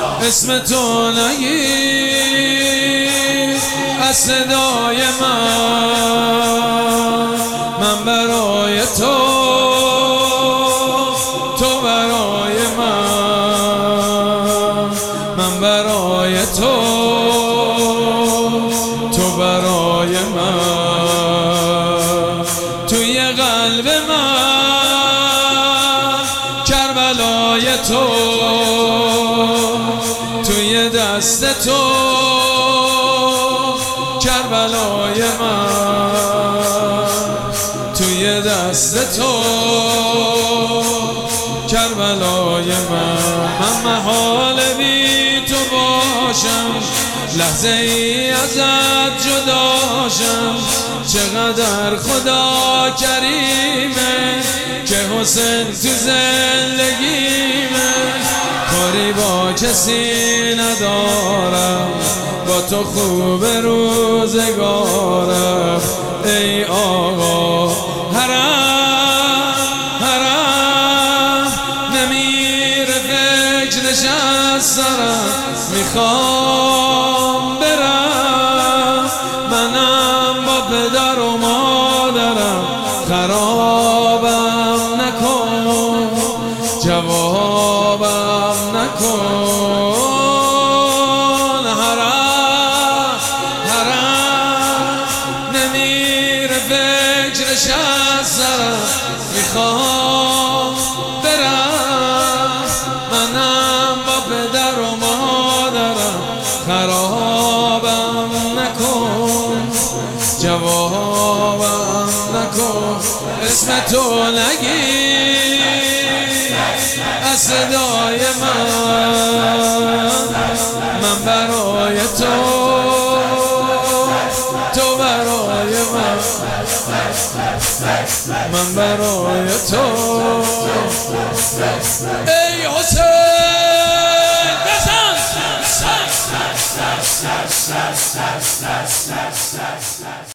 اسم تو نگیر از صدای من برای تو برای من برای تو برای من توی قلب من کربلای تو توی دست تو کربلای من توی دست تو کربلای من محال بی تو باشم لحظه ای ازت جداشم چقدر خدا کریمه که حسن تو زندگیمه کاری با کسی ندارم با تو خوب روزگارم ای آقا حرم نمیره فکرش از سرم میخوام برم منم با پدر و مادرم خرابم نکن جوابم نکن حرم نمیره فکرش از سرم میخوام برم منم با پدر و مادرم خرابم نکن جوابم نکن اسم تو نگیر از صدای من برای تو برای من برای تو ای حسین بزن